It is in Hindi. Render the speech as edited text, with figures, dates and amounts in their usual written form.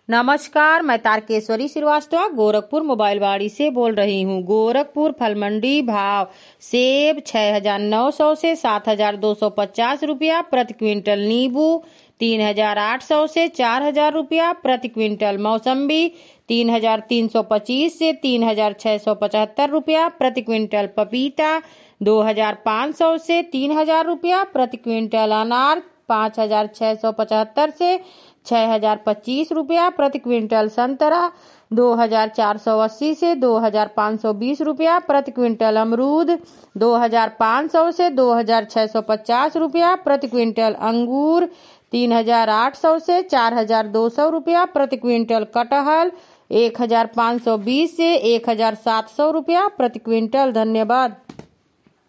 नमस्कार, मैं तारकेश्वरी श्रीवास्तव गोरखपुर मोबाइल वाड़ी से बोल रही हूँ। गोरखपुर फल मंडी भाव सेब 6,900 से 7,250 रुपया प्रति क्विंटल, नींबू 3,800 से 4,000 रुपया प्रति क्विंटल, मौसम्बी 3,325 से 3,675 रुपया प्रति क्विंटल, पपीता 2,500 से 3,000 रुपया प्रति क्विंटल, अनार 5,675 से 6,025 रुपया प्रति क्विंटल, संतरा 2,480 से 2,520 रुपया प्रति क्विंटल, अमरूद 2,500 से 2,650 रुपया प्रति क्विंटल, अंगूर 3,800 से 4,200 रुपया प्रति क्विंटल, कटहल 1,520 से 1,700 रुपया प्रति क्विंटल। धन्यवाद।